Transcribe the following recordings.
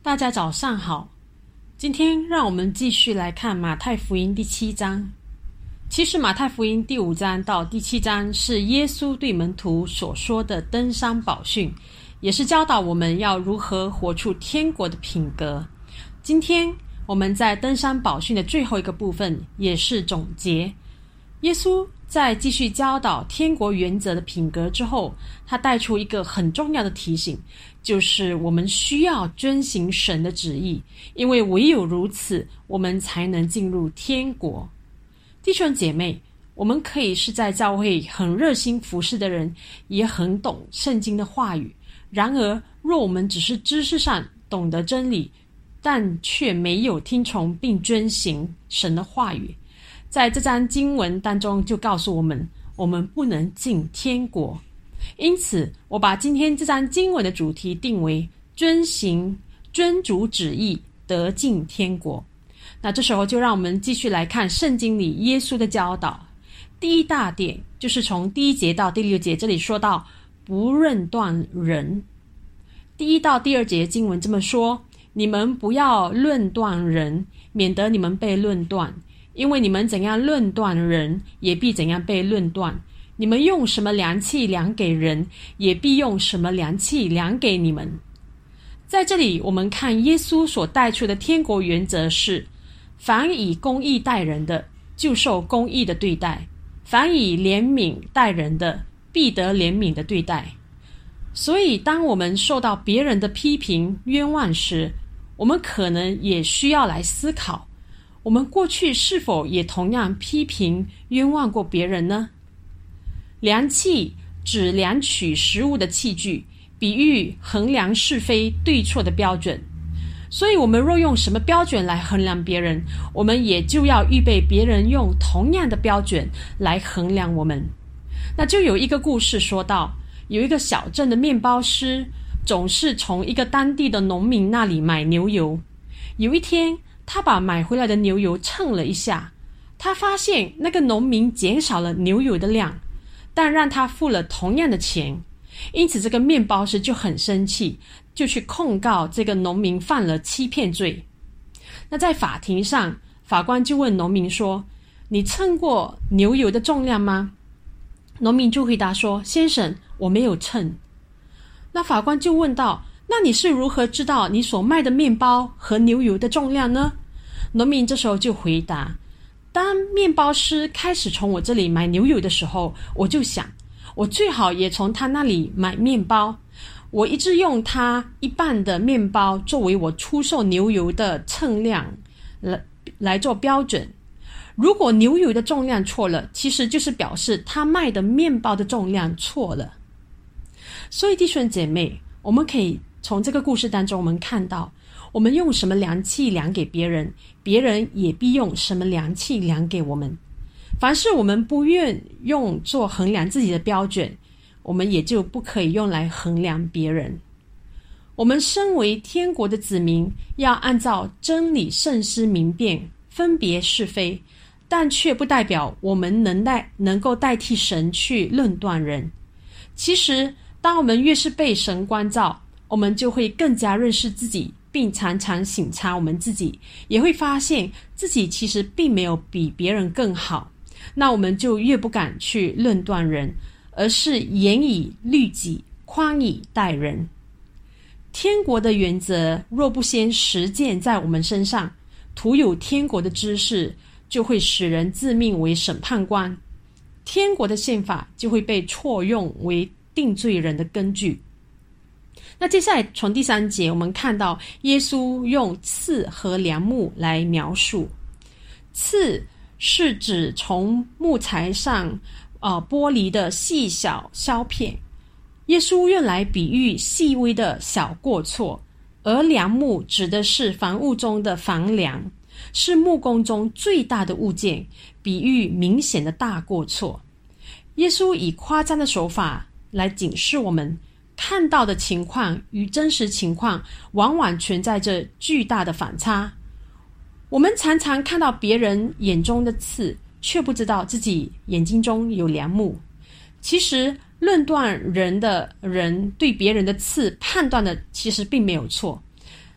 大家早上好，今天让我们继续来看马太福音第7章。其实马太福音第5章到第7章是耶稣对门徒所说的登山宝训，也是教导我们要如何活出天国的品格。今天我们在登山宝训的最后一个部分，也是总结。耶稣在继续教导天国原则的品格之后，他带出一个很重要的提醒，就是我们需要遵行神的旨意，因为唯有如此，我们才能进入天国。弟兄姐妹，我们可以是在教会很热心服侍的人，也很懂圣经的话语。然而，若我们只是知识上懂得真理，但却没有听从并遵行神的话语，在这章经文当中就告诉我们，我们不能进天国。因此，我把今天这章经文的主题定为遵主旨意得进天国。那这时候就让我们继续来看圣经里耶稣的教导。第一大点就是从第1节到第6节，这里说到不论断人。第1到第2节经文这么说：你们不要论断人，免得你们被论断，因为你们怎样论断人，也必怎样被论断。你们用什么量器量给人，也必用什么量器量给你们。在这里我们看耶稣所带出的天国原则是：凡以公义待人的，就受公义的对待；凡以怜悯待人的，必得怜悯的对待。所以当我们受到别人的批评冤枉时，我们可能也需要来思考，我们过去是否也同样批评冤枉过别人呢？量器指量取食物的器具，比喻衡量是非对错的标准。所以我们若用什么标准来衡量别人，我们也就要预备别人用同样的标准来衡量我们。那就有一个故事说到，有一个小镇的面包师总是从一个当地的农民那里买牛油。有一天，他把买回来的牛油称了一下，他发现那个农民减少了牛油的量，但让他付了同样的钱。因此这个面包师就很生气，就去控告这个农民犯了欺骗罪。那在法庭上，法官就问农民说：你称过牛油的重量吗？农民就回答说：先生，我没有称。那法官就问道：那你是如何知道你所卖的面包和牛油的重量呢？农民这时候就回答：当面包师开始从我这里买牛油的时候，我就想，我最好也从他那里买面包。我一直用他一半的面包作为我出售牛油的称量来做标准。如果牛油的重量错了，其实就是表示他卖的面包的重量错了。所以弟兄姐妹，我们可以从这个故事当中我们看到，我们用什么量器量给别人，别人也必用什么量器量给我们。凡是我们不愿用作衡量自己的标准，我们也就不可以用来衡量别人。我们身为天国的子民，要按照真理慎思明辨，分别是非，但却不代表我们能够代替神去论断人。其实当我们越是被神光照，我们就会更加认识自己，并常常省察我们自己，也会发现自己其实并没有比别人更好。那我们就越不敢去论断人，而是严以律己，宽以待人。天国的原则若不先实践在我们身上，徒有天国的知识，就会使人自命为审判官，天国的宪法就会被错用为定罪人的根据。那接下来从第3节我们看到耶稣用刺和梁木来描述。刺是指从木材上剥离的细小削片，耶稣用来比喻细微的小过错，而梁木指的是房屋中的房梁，是木工中最大的物件，比喻明显的大过错。耶稣以夸张的手法来警示我们，看到的情况与真实情况往往存在着巨大的反差。我们常常看到别人眼中的刺，却不知道自己眼睛中有梁木。其实论断人的人对别人的刺判断的其实并没有错，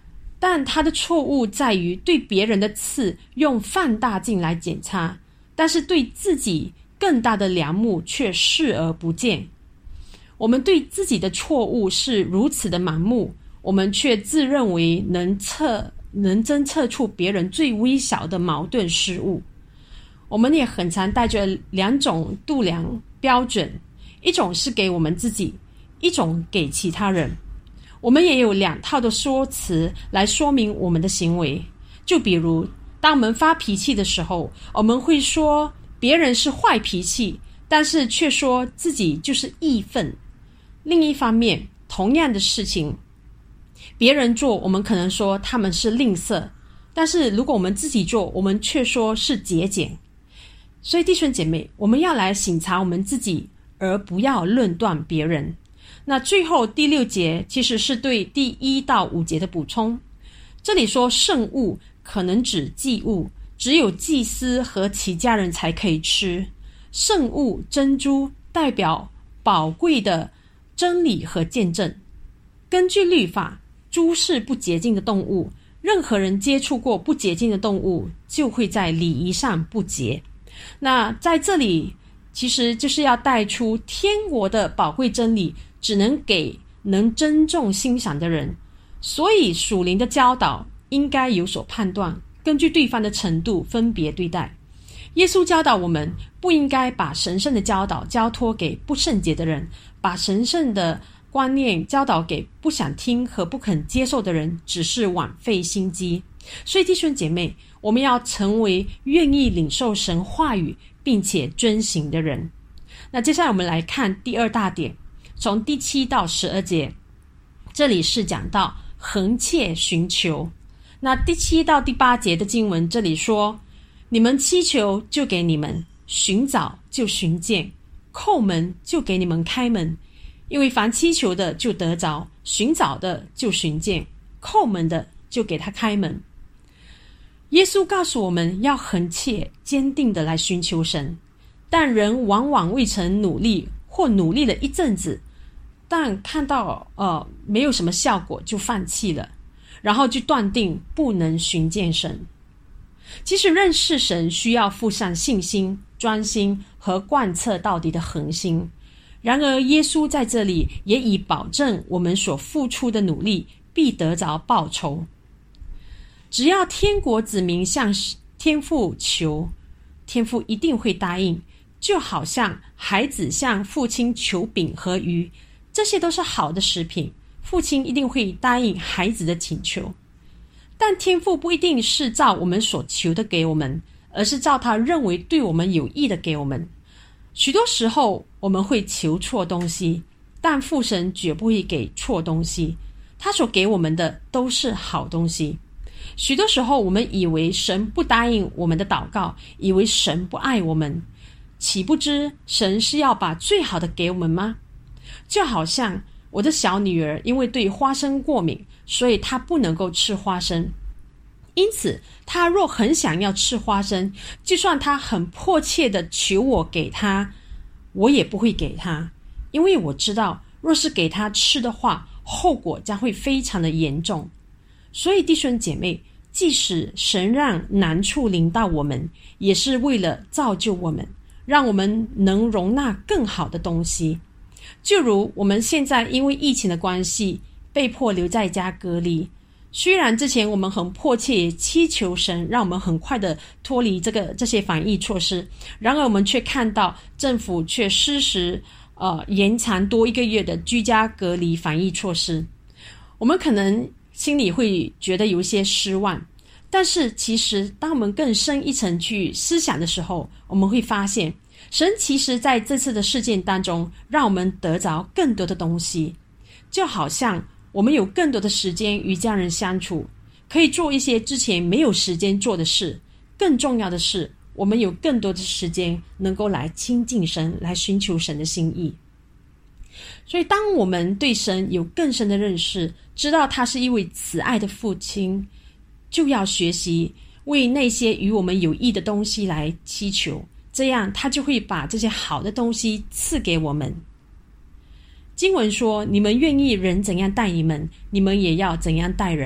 但他的错误在于对别人的刺用放大镜来检查，但是对自己更大的梁木却视而不见。我们对自己的错误是如此的盲目，我们却自认为能侦测出别人最微小的矛盾失误。我们也很常带着两种度量标准，一种是给我们自己，一种给其他人。我们也有两套的说辞来说明我们的行为。就比如当我们发脾气的时候，我们会说别人是坏脾气，但是却说自己就是义愤。另一方面，同样的事情别人做，我们可能说他们是吝啬，但是如果我们自己做，我们却说是节俭。所以弟兄姐妹，我们要来省察我们自己，而不要论断别人。那最后第6节其实是对第1到5节的补充。这里说圣物可能指祭物，只有祭司和其家人才可以吃。圣物珍珠代表宝贵的真理和见证。根据律法，猪是不洁净的动物，任何人接触过不洁净的动物，就会在礼仪上不洁。那在这里其实就是要带出天国的宝贵真理只能给能珍重欣赏的人，所以属灵的教导应该有所判断，根据对方的程度分别对待。耶稣教导我们不应该把神圣的教导交托给不圣洁的人，把神圣的观念教导给不想听和不肯接受的人，只是枉费心机。所以弟兄姐妹，我们要成为愿意领受神话语并且遵行的人。那接下来我们来看第2大点，从第7到12节，这里是讲到恒切寻求。那第7到第8节的经文，这里说，你们祈求就给你们，寻找就寻见，叩门就给你们开门。因为凡祈求的就得着，寻找的就寻见，叩门的就给他开门。耶稣告诉我们要恒切坚定的来寻求神，但人往往未曾努力，或努力了一阵子，但看到没有什么效果就放弃了，然后就断定不能寻见神。其实认识神需要附上信心、专心和贯彻到底的恒心。然而耶稣在这里也已保证我们所付出的努力必得着报酬。只要天国子民向天父求，天父一定会答应，就好像孩子向父亲求饼和鱼，这些都是好的食品，父亲一定会答应孩子的请求。但天父不一定是照我们所求的给我们，而是照他认为对我们有益的给我们。许多时候我们会求错东西，但父神绝不会给错东西，他所给我们的都是好东西。许多时候我们以为神不答应我们的祷告，以为神不爱我们，岂不知神是要把最好的给我们吗？就好像我的小女儿因为对花生过敏，所以她不能够吃花生。因此她若很想要吃花生，就算她很迫切的求我给她，我也不会给她，因为我知道若是给她吃的话，后果将会非常的严重。所以弟兄姐妹，即使神让难处临到我们，也是为了造就我们，让我们能容纳更好的东西。就如我们现在因为疫情的关系被迫留在家隔离，虽然之前我们很迫切祈求神让我们很快的脱离这些防疫措施，然而我们却看到政府却施时延长多1个月的居家隔离防疫措施，我们可能心里会觉得有一些失望。但是其实当我们更深一层去思想的时候，我们会发现神其实在这次的事件当中让我们得着更多的东西，就好像我们有更多的时间与家人相处，可以做一些之前没有时间做的事，更重要的是我们有更多的时间能够来亲近神，来寻求神的心意。所以当我们对神有更深的认识，知道他是一位慈爱的父亲，就要学习为那些与我们有益的东西来祈求，这样他就会把这些好的东西赐给我们。经文说，你们愿意人怎样待你们，你们也要怎样待人。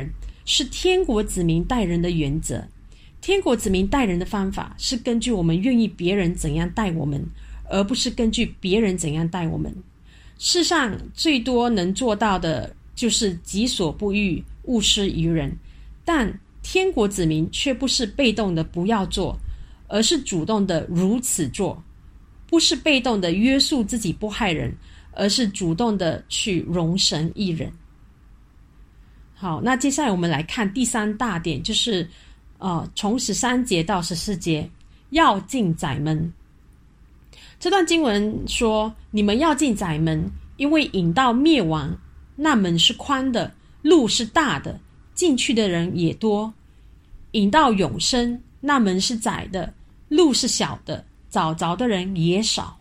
是天国子民待人的原则。天国子民待人的方法是根据我们愿意别人怎样待我们，而不是根据别人怎样待我们。世上最多能做到的就是己所不欲，勿施于人。但天国子民却不是被动的不要做，而是主动的如此做。不是被动的约束自己不害人，而是主动的去容神益人。好，那接下来我们来看第三大点，就是从13节到14节，要进窄门。这段经文说，你们要进窄门，因为引到灭亡，那门是宽的，路是大的，进去的人也多；引到永生，那门是窄的，路是小的，找着的人也少。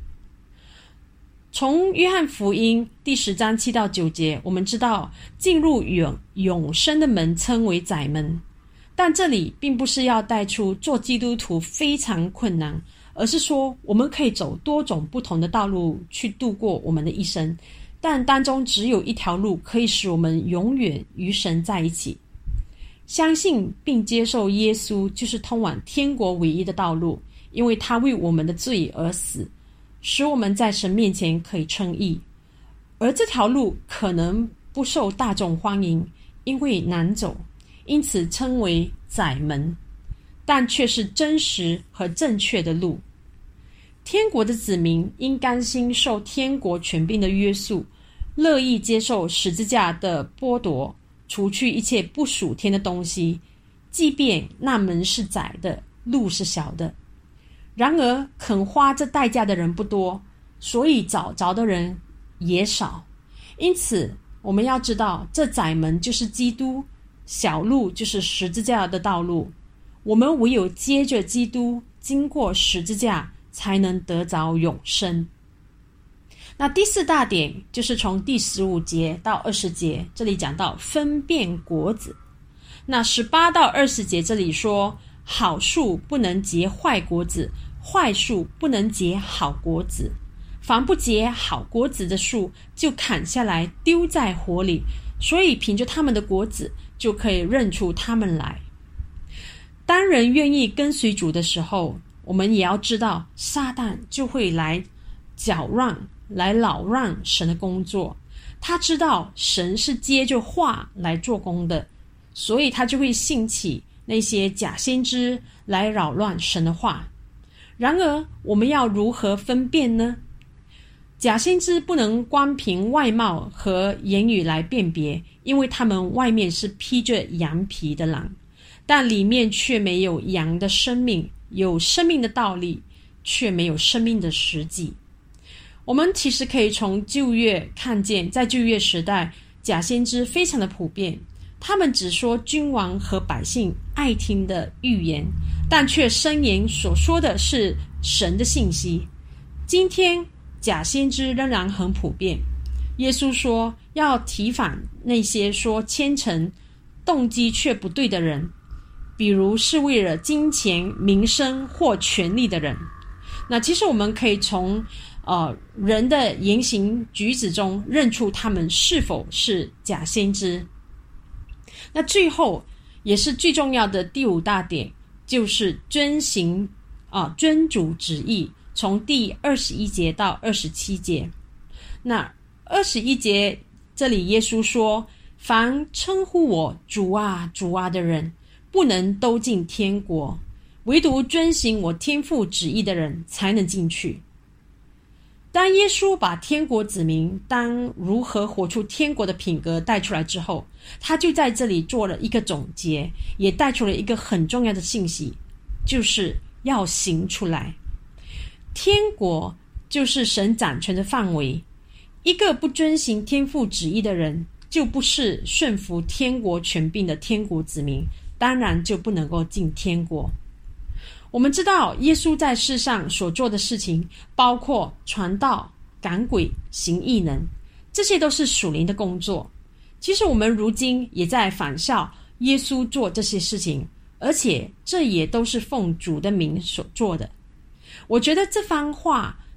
从约翰福音第10章7到9节，我们知道进入永生的门称为窄门，但这里并不是要带出做基督徒非常困难，而是说我们可以走多种不同的道路去度过我们的一生，但当中只有一条路可以使我们永远与神在一起。相信并接受耶稣就是通往天国唯一的道路，因为他为我们的罪而死，使我们在神面前可以称义。而这条路可能不受大众欢迎，因为难走，因此称为窄门，但却是真实和正确的路。天国的子民应甘心受天国权柄的约束，乐意接受十字架的剥夺，除去一切不属天的东西，即便那门是窄的，路是小的。然而肯花这代价的人不多，所以找着的人也少。因此我们要知道，这窄门就是基督，小路就是十字架的道路。我们唯有接着基督，经过十字架，才能得着永生。那第4大点就是从第15节到20节，这里讲到分辨果子。那18到20节这里说，好树不能结坏果子，坏树不能结好果子。凡不结好果子的树，就砍下来丢在火里，所以凭着他们的果子，就可以认出他们来。当人愿意跟随主的时候，我们也要知道，撒旦就会来搅乱，来扰乱神的工作。他知道神是接着话来做工的，所以他就会兴起那些假先知来扰乱神的话。然而我们要如何分辨呢？假先知不能光凭外貌和言语来辨别，因为他们外面是披着羊皮的狼，但里面却没有羊的生命，有生命的道理，却没有生命的实际。我们其实可以从旧约看见，在旧约时代，假先知非常的普遍，他们只说君王和百姓爱听的预言，但却声言所说的是神的信息。今天假先知仍然很普遍。耶稣说要提防那些说虔诚动机却不对的人，比如是为了金钱、名声或权力的人。那其实我们可以从人的言行举止中认出他们是否是假先知。那最后也是最重要的第5大点，就是遵主旨意，从第21节到27节。那21节这里耶稣说，凡称呼我主啊主啊的人，不能都进天国，唯独遵行我天父旨意的人才能进去。当耶稣把天国子民当如何活出天国的品格带出来之后，他就在这里做了一个总结，也带出了一个很重要的信息，就是要行出来。天国就是神掌权的范围，一个不遵行天父旨意的人，就不是顺服天国权柄的天国子民，当然就不能够进天国。我们知道耶稣在世上所做的事情，包括传道、赶鬼、行异能，这些都是属灵的工作。其实我们如今也在仿效耶稣做这些事情，而且这也都是奉主的名所做的。我觉得这番话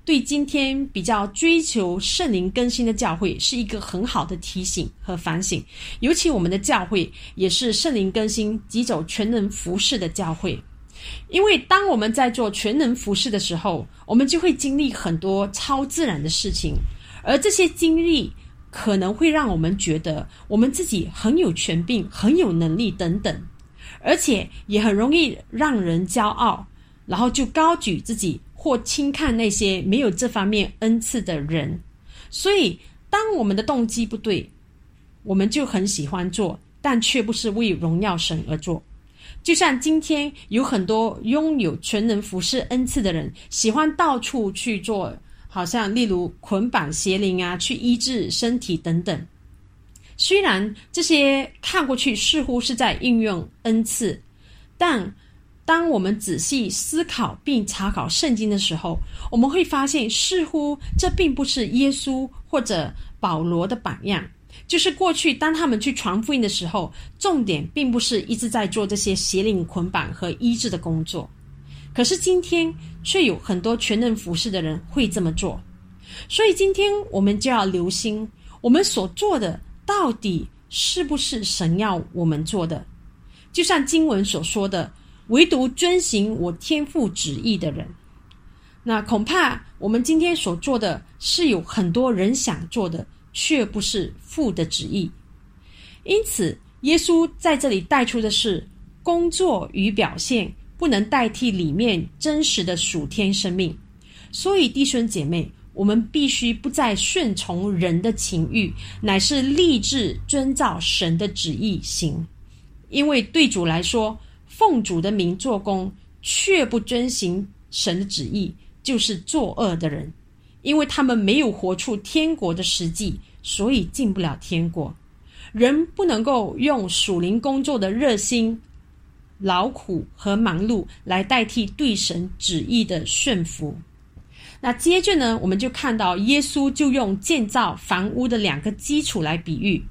对今天比较追求圣灵更新的教会是一个很好的提醒和反省。尤其我们的教会也是圣灵更新及走全能服事的教会。因为当我们在做全能服事的时候，我们就会经历很多超自然的事情，而这些经历可能会让我们觉得我们自己很有权柄、很有能力等等，而且也很容易让人骄傲，然后就高举自己或轻看那些没有这方面恩赐的人。所以当我们的动机不对，我们就很喜欢做，但却不是为荣耀神而做。就像今天有很多拥有全能服事恩赐的人，喜欢到处去做，好像例如捆绑邪灵啊，去医治身体等等。虽然这些看过去似乎是在应用恩赐，但当我们仔细思考并查考圣经的时候，我们会发现似乎这并不是耶稣或者保罗的榜样。就是过去当他们去传福音的时候，重点并不是一直在做这些邪灵捆绑和医治的工作，可是今天却有很多全能服事的人会这么做。所以今天我们就要留心，我们所做的到底是不是神要我们做的。就像经文所说的，唯独遵行我天父旨意的人。那恐怕我们今天所做的是有很多人想做的，却不是父的旨意。因此耶稣在这里带出的是，工作与表现不能代替里面真实的属天生命。所以弟兄姐妹，我们必须不再顺从人的情欲，乃是立志遵照神的旨意行。因为对主来说，奉主的名做工却不遵行神的旨意，就是作恶的人。因为他们没有活出天国的实际，所以进不了天国。人不能够用属灵工作的热心、劳苦和忙碌来代替对神旨意的顺服。那接着呢，我们就看到耶稣就用建造房屋的两个基础来比喻。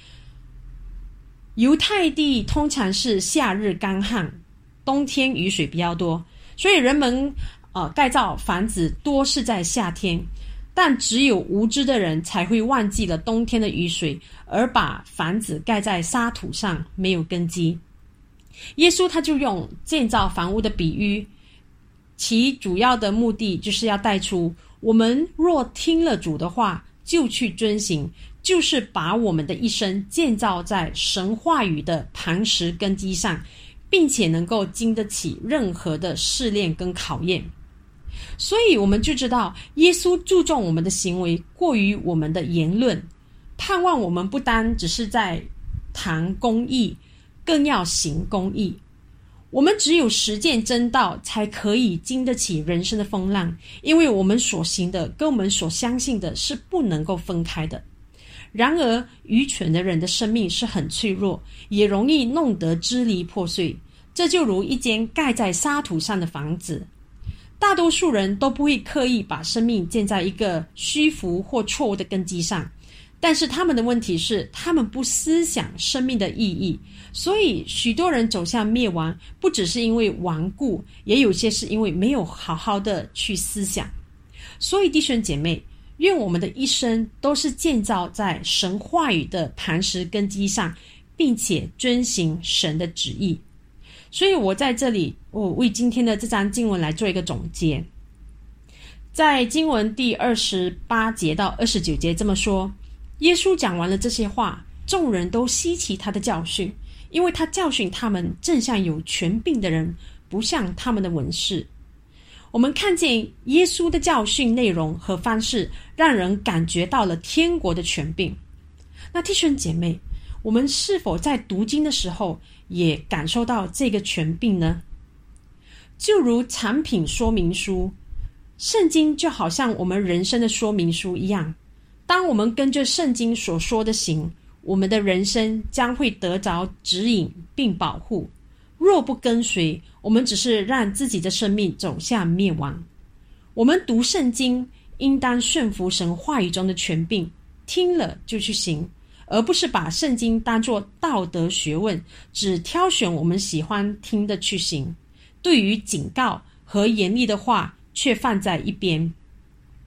犹太地通常是夏日干旱，冬天雨水比较多，所以人们盖造房子多是在夏天，但只有无知的人才会忘记了冬天的雨水，而把房子盖在沙土上，没有根基。耶稣他就用建造房屋的比喻，其主要的目的就是要带出，我们若听了主的话就去遵行，就是把我们的一生建造在神话语的磐石根基上，并且能够经得起任何的试炼跟考验。所以我们就知道，耶稣注重我们的行为过于我们的言论，盼望我们不单只是在谈公义，更要行公义。我们只有实践真道，才可以经得起人生的风浪，因为我们所行的跟我们所相信的是不能够分开的。然而愚蠢的人的生命是很脆弱，也容易弄得支离破碎，这就如一间盖在沙土上的房子。大多数人都不会刻意把生命建在一个虚浮或错误的根基上，但是他们的问题是，他们不思想生命的意义。所以许多人走向灭亡，不只是因为顽固，也有些是因为没有好好的去思想。所以弟兄姐妹，愿我们的一生都是建造在神话语的磐石根基上，并且遵行神的旨意。所以我在这里，我为今天的这章经文来做一个总结。在经文第28节到29节这么说，耶稣讲完了这些话，众人都稀奇他的教训，因为他教训他们正像有权柄的人，不像他们的文士。我们看见耶稣的教训内容和方式，让人感觉到了天国的权柄。那弟兄姐妹，我们是否在读经的时候也感受到这个权柄呢？就如产品说明书，圣经就好像我们人生的说明书一样，当我们跟着圣经所说的行，我们的人生将会得着指引并保护。若不跟随，我们只是让自己的生命走向灭亡。我们读圣经应当顺服神话语中的权柄，听了就去行，而不是把圣经当作道德学问，只挑选我们喜欢听的去行，对于警告和严厉的话却放在一边。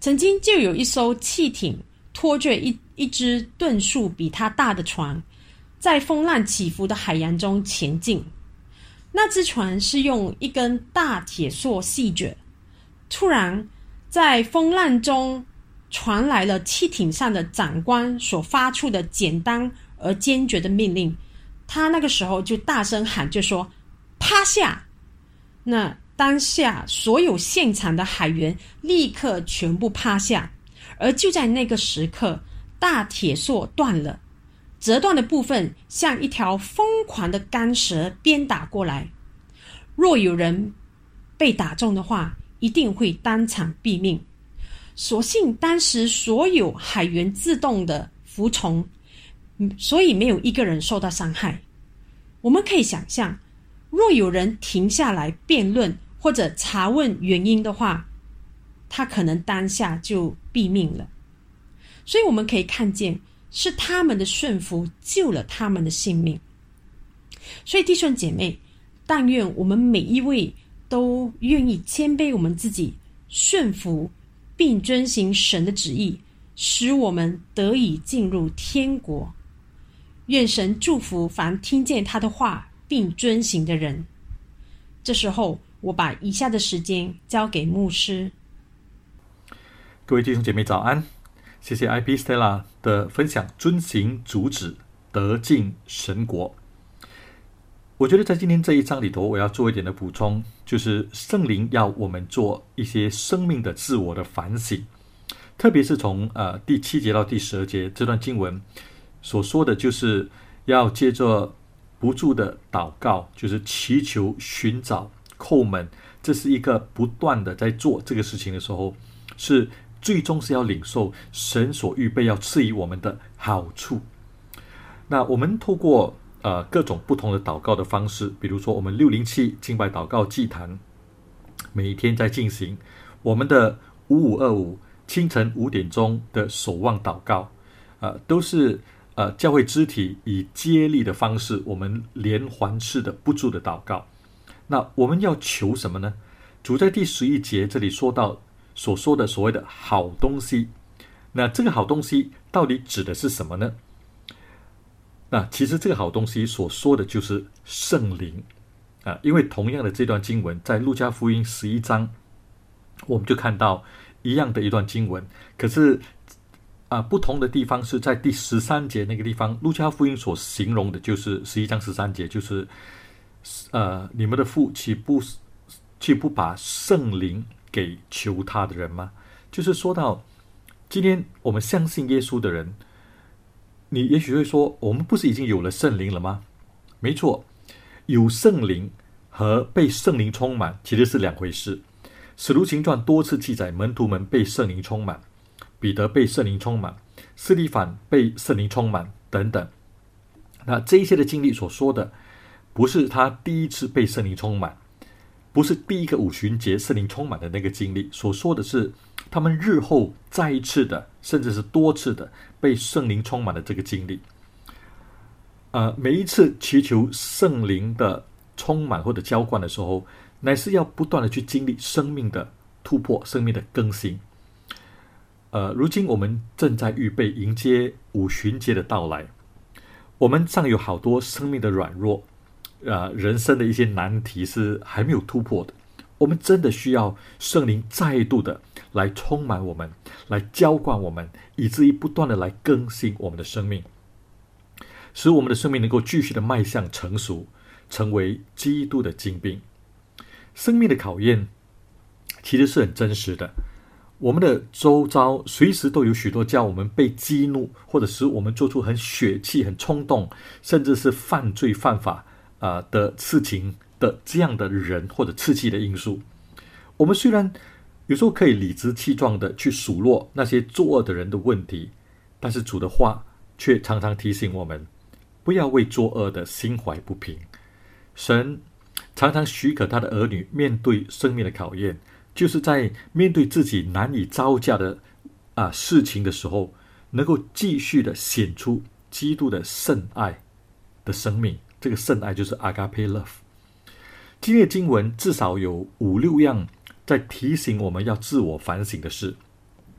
曾经就有一艘汽艇拖着一只吨数比它大的船，在风浪起伏的海洋中前进。那只船是用一根大铁索系着。突然，在风浪中传来了汽艇上的长官所发出的简单而坚决的命令。他那个时候就大声喊，就说：“趴下！”那当下所有现场的海员立刻全部趴下，而就在那个时刻，大铁索断了，折断的部分像一条疯狂的钢蛇鞭打过来。若有人被打中的话，一定会当场毙命。所幸当时所有海员自动的服从，所以没有一个人受到伤害。我们可以想象，若有人停下来辩论或者查问原因的话，他可能当下就毙命了。所以我们可以看见，是他们的顺服救了他们的性命。所以弟兄姐妹，但愿我们每一位都愿意谦卑我们自己，顺服并遵行神的旨意，使我们得以进入天国。愿神祝福凡听见他的话并遵行的人。这时候，我把以下的时间交给牧师。 各位弟兄姐妹早安，谢谢 IP Stella 的分享，遵行主旨，得进神国。我觉得在今天这一章里头，我要做一点的补充，就是圣灵要我们做一些生命的自我的反省，特别是从第7节到第12节这段经文所说的，就是要借着不住的祷告，就是祈求、寻找、叩门，这是一个不断的在做这个事情的时候，是最终是要领受神所预备要赐予我们的好处。那我们透过各种不同的祷告的方式，比如说我们607敬拜祷告祭坛每一天在进行，我们的5525清晨5点钟的守望祷告，都是教会肢体以接力的方式，我们连环式的不住的祷告。那我们要求什么呢？主在第11节这里说到所说的所谓的好东西，那这个好东西到底指的是什么呢？那其实这个好东西所说的就是圣灵因为同样的这段经文在路加福音11章我们就看到一样的一段经文，可是不同的地方是在第13节那个地方，路加福音所形容的就是11章13节，就是你们的父岂不把圣灵给求他的人吗？就是说到今天我们相信耶稣的人，你也许会说，我们不是已经有了圣灵了吗？没错，有圣灵和被圣灵充满其实是两回事。使徒行传多次记载门徒们被圣灵充满，彼得被圣灵充满，司提反被圣灵充满等等。那这一些的经历所说的，不是他第一次被圣灵充满，不是第一个五旬节圣灵充满的那个经历，所说的是他们日后再一次的，甚至是多次的被圣灵充满的这个经历。每一次祈求圣灵的充满或者浇灌的时候，乃是要不断的去经历生命的突破，生命的更新。如今我们正在预备迎接五旬节的到来，我们尚有好多生命的软弱，人生的一些难题是还没有突破的。我们真的需要圣灵再度的来充满我们，来浇灌我们，以至于不断的来更新我们的生命，使我们的生命能够继续的迈向成熟，成为基督的精兵。生命的考验其实是很真实的，我们的周遭随时都有许多叫我们被激怒，或者使我们做出很血气、很冲动，甚至是犯罪犯法的事情的这样的人或者刺激的因素。我们虽然有时候可以理直气壮的去数落那些作恶的人的问题，但是主的话却常常提醒我们，不要为作恶的心怀不平。神常常许可他的儿女面对生命的考验，就是在面对自己难以招架的事情的时候，能够继续的显出基督的圣爱的生命。这个圣爱就是 Agape Love。 今天的经文至少有5-6样在提醒我们要自我反省的事。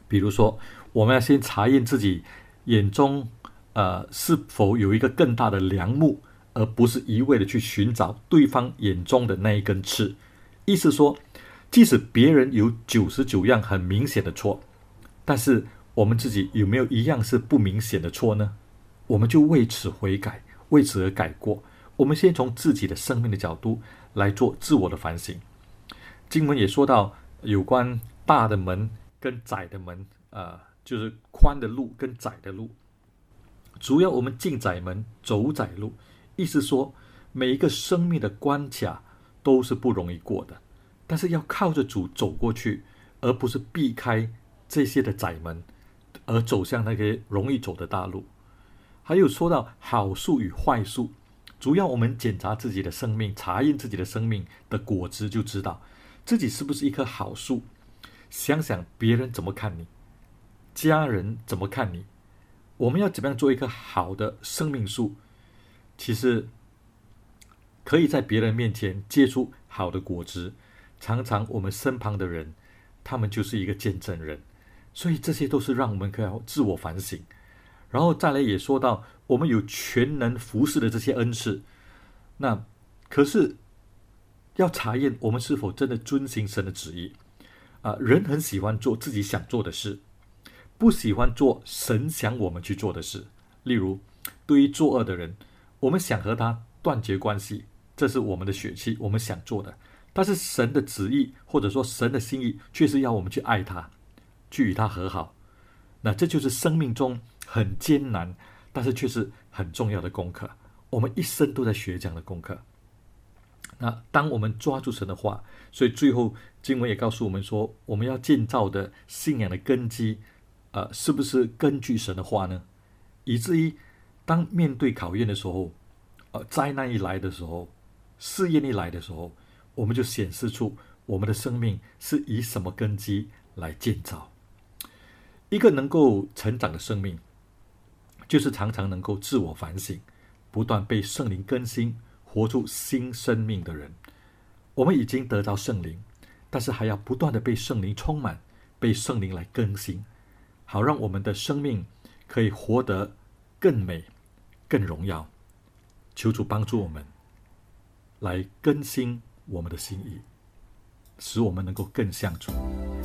比如说，我们要先查验自己眼中是否有一个更大的梁木，而不是一味的去寻找对方眼中的那一根刺。意思说，即使别人有99样很明显的错，但是我们自己有没有一样是不明显的错呢？我们就为此悔改，为此而改过。我们先从自己的生命的角度来做自我的反省。经文也说到有关大的门跟窄的门，就是宽的路跟窄的路。主要我们进窄门，走窄路，意思说每一个生命的关卡都是不容易过的，但是要靠着主走过去，而不是避开这些的窄门，而走向那个容易走的大路。还有说到好树与坏树，主要我们检查自己的生命，查验自己的生命的果子，就知道自己是不是一棵好树。想想别人怎么看你，家人怎么看你，我们要怎么样做一棵好的生命树？其实可以在别人面前结出好的果子，常常我们身旁的人，他们就是一个见证人。所以这些都是让我们可以自我反省。然后再来也说到，我们有全能服侍的这些恩赐，那可是要查验我们是否真的遵行神的旨意。人很喜欢做自己想做的事，不喜欢做神想我们去做的事。例如，对于作恶的人，我们想和他断绝关系，这是我们的血气，我们想做的。但是神的旨意或者说神的心意，却是要我们去爱他，去与他和好。那这就是生命中很艰难，但是却是很重要的功课。我们一生都在学这样的功课。那当我们抓住神的话，所以最后经文也告诉我们说，我们要建造的信仰的根基，是不是根据神的话呢？以至于当面对考验的时候，灾难一来的时候，试验一来的时候，我们就显示出我们的生命是以什么根基来建造。一个能够成长的生命，就是常常能够自我反省，不断被圣灵更新，活出新生命的人。我们已经得到圣灵，但是还要不断的被圣灵充满，被圣灵来更新，好让我们的生命可以活得更美、更荣耀。求主帮助我们来更新我们的心意，使我们能够更像主。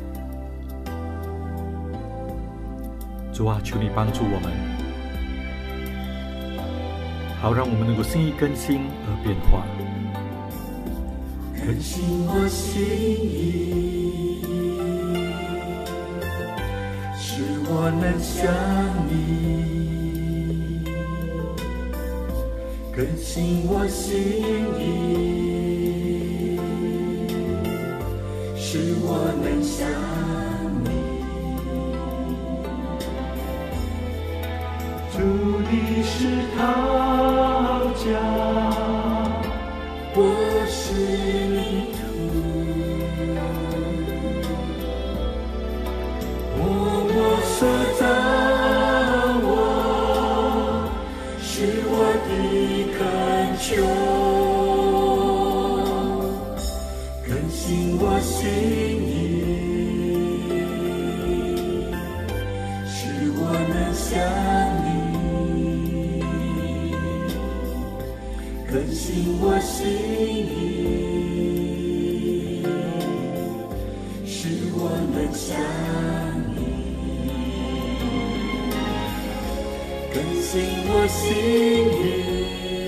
主啊，求你帮助我们，好让我们能够心意更新而变化。 更新我心意，使我能像你。更新我心意，使我能像你。主，你是陶匠，我是泥土，默默塑造我，是我的恳求。更新我心意，使我能像你。更新我心意，使我能像你。更新我心意，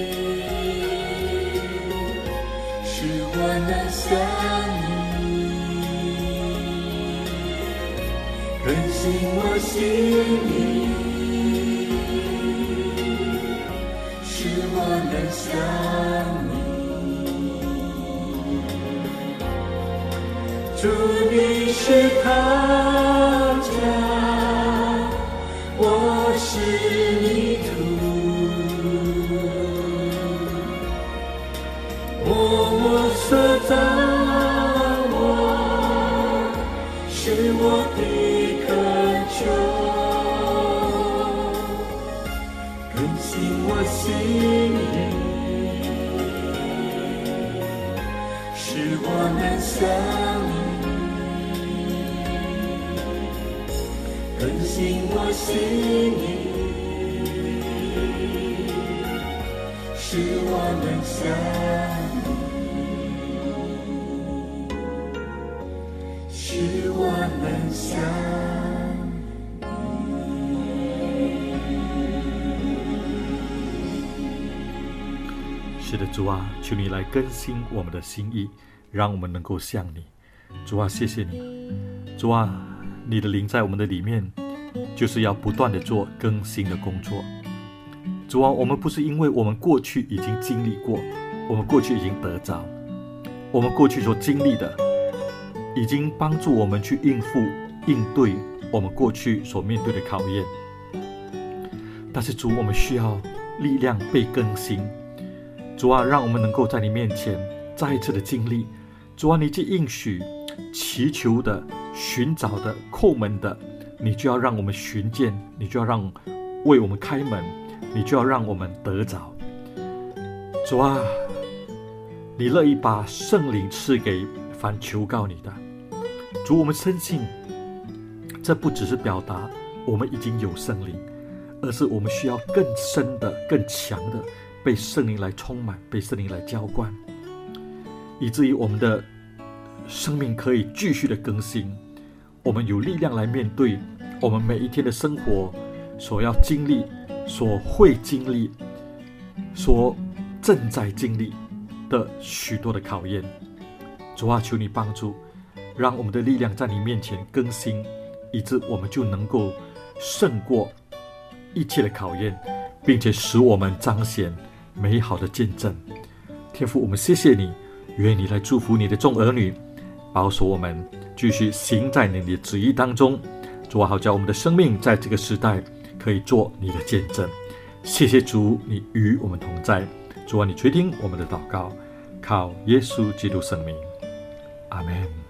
使我能像你。更新我心意，使我能像你。主，你是陶匠，我是泥土，默默塑造我，是我的恳求。更新我心意，使我能像你。 新我心意，使我能像你，使我能像你。是的，主啊，求你来更新我们的心意，让我们能够像你。主啊，谢谢你。主啊，你的灵在我们的里面，就是要不断的做更新的工作。主啊，我们不是因为我们过去已经经历过，我们过去已经得着，我们过去所经历的已经帮助我们去应对我们过去所面对的考验。但是主，我们需要力量被更新。主啊，让我们能够在你面前再一次的经历。主啊，你既应许祈求的、寻找的、叩门的，你就要让我们寻见，你就要为我们开门，你就要让我们得着。主啊，你乐意把圣灵赐给凡求告你的。主，我们深信这不只是表达我们已经有圣灵，而是我们需要更深的、更强的被圣灵来充满，被圣灵来浇灌，以至于我们的生命可以继续的更新，我们有力量来面对我们每一天的生活所要经历、所会经历、所正在经历的许多的考验。主啊，求你帮助，让我们的力量在你面前更新，以致我们就能够胜过一切的考验，并且使我们彰显美好的见证。天父，我们谢谢你，愿你来祝福你的众儿女，保守我们继续行在你的旨意当中。主啊，好叫我们的生命在这个时代可以做你的见证。谢谢主，你与我们同在。主啊，你垂听我们的祷告，靠耶稣基督圣名，阿们。